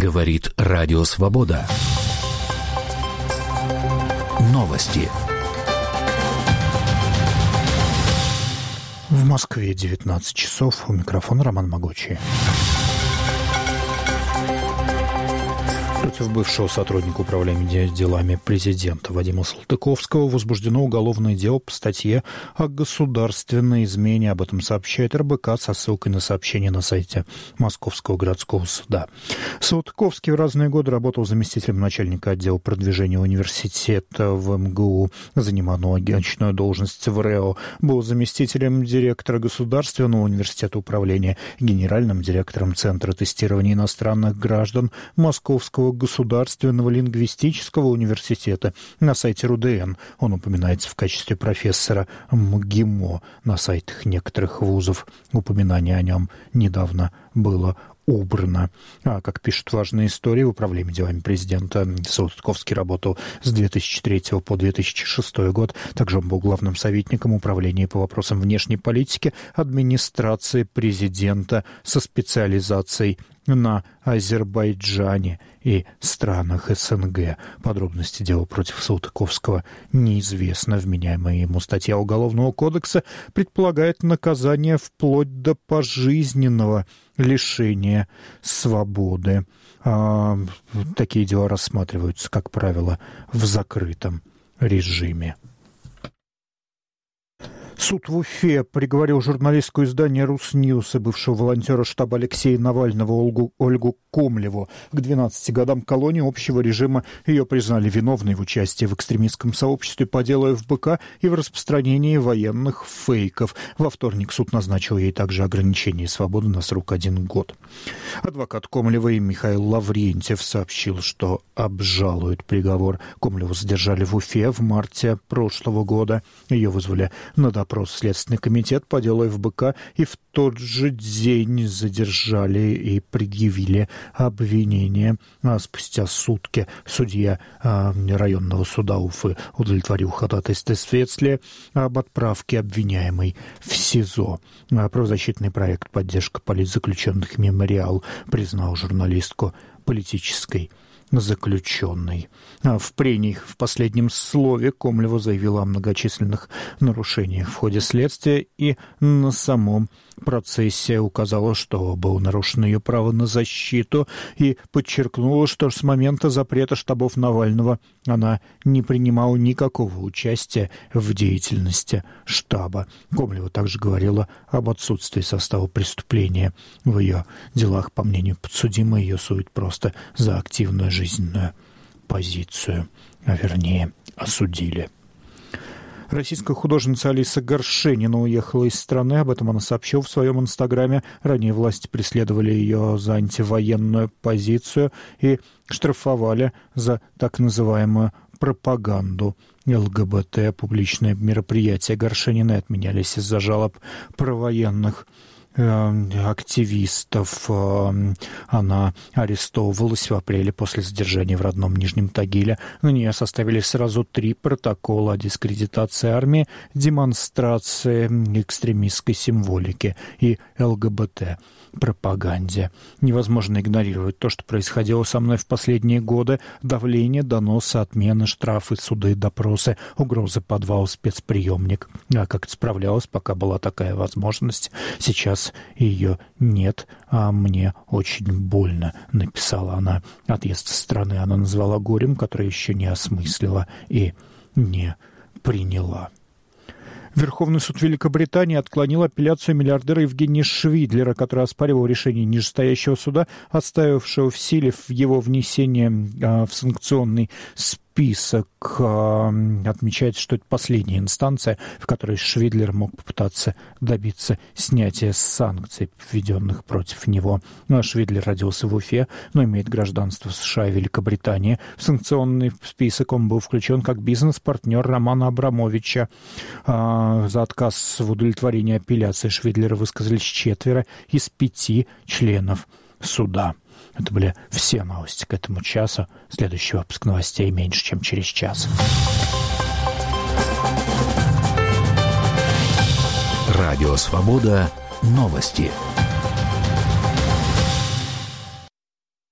Говорит Радио Свобода. Новости. В Москве 19 часов. У микрофона Роман Могучий. Против бывшего сотрудника управления делами президента Вадима Салтыковского возбуждено уголовное дело по статье о государственной измене. Об этом сообщает РБК со ссылкой на сообщение на сайте Московского городского суда. Салтыковский в разные годы работал заместителем начальника отдела продвижения университета в МГУ, занимал аналогичную должность в РЭО, был заместителем директора Государственного университета управления, генеральным директором Центра тестирования иностранных граждан Московского Государственного лингвистического университета. На сайте РУДН он упоминается в качестве профессора МГИМО. На сайтах некоторых вузов упоминание о нем недавно было убрано. Как пишут важные истории, в управлении делами президента Салтыковский работал с 2003 по 2006 год. Также он был главным советником управления по вопросам внешней политики администрации президента со специализацией на Азербайджане и странах СНГ. Подробности дела против Салтыковского неизвестно. Вменяемая ему статья Уголовного кодекса предполагает наказание вплоть до пожизненного лишения свободы. Такие дела рассматриваются, как правило, в закрытом режиме. Суд в Уфе приговорил журналистку издания «Русньюз» и бывшего волонтера штаба Алексея Навального Ольгу Комлеву к 12 годам колонии общего режима. Ее признали виновной в участии в экстремистском сообществе по делу ФБК и в распространении военных фейков. Во вторник суд назначил ей также ограничение свободы на срок 1 год. Адвокат Комлевой Михаил Лаврентьев сообщил, что обжалует приговор. Комлеву задержали в Уфе в марте прошлого года. Ее вызвали на допрос в Следственный комитет по делу ФБК и в тот же день задержали и предъявили обвинение. Спустя сутки судья районного суда Уфы удовлетворил ходатайство следствия об отправке обвиняемой в СИЗО. Правозащитный проект «Поддержка политзаключенных Мемориал» признал журналистку политической заключенной. В прениях в последнем слове Комлева заявила о многочисленных нарушениях в ходе следствия и на самом процессе указала, что было нарушено ее право на защиту, и подчеркнула, что с момента запрета штабов Навального она не принимала никакого участия в деятельности штаба. Комлева также говорила об отсутствии состава преступления в ее делах. По мнению подсудимой, ее судят просто за активную жизненную позицию, вернее, осудили. Российская художница Алиса Горшенина уехала из страны. Об этом она сообщила в своем инстаграме. Ранее власти преследовали ее за антивоенную позицию и штрафовали за так называемую пропаганду ЛГБТ. Публичные мероприятия Горшениной отменялись из-за жалоб провоенных активистов. Она арестовывалась в апреле после задержания в родном Нижнем Тагиле. На нее составили сразу 3 протокола о дискредитации армии, демонстрации экстремистской символики и ЛГБТ пропаганде. Невозможно игнорировать то, что происходило со мной в последние годы. Давление, доносы, отмены, штрафы, суды, допросы, угрозы, подвал, спецприемник. Я как-то справлялась, пока была такая возможность. Сейчас ее нет, а мне очень больно, написала она. Отъезд со страны она назвала горем, которое еще не осмыслила и не приняла. Верховный суд Великобритании отклонил апелляцию миллиардера Евгения Швидлера, который оспаривал решение нижестоящего суда, отставившего в силе его внесение в санкционный список. Отмечается, что это последняя инстанция, в которой Швидлер мог попытаться добиться снятия санкций, введенных против него. Швидлер родился в Уфе, но имеет гражданство США и Великобритании. В санкционный список он был включен как бизнес-партнер Романа Абрамовича. За отказ в удовлетворении апелляции Швидлера высказались 4 из 5 членов суда. Это были все новости к этому часу. Следующий выпуск новостей меньше, чем через час. Радио Свобода. Новости.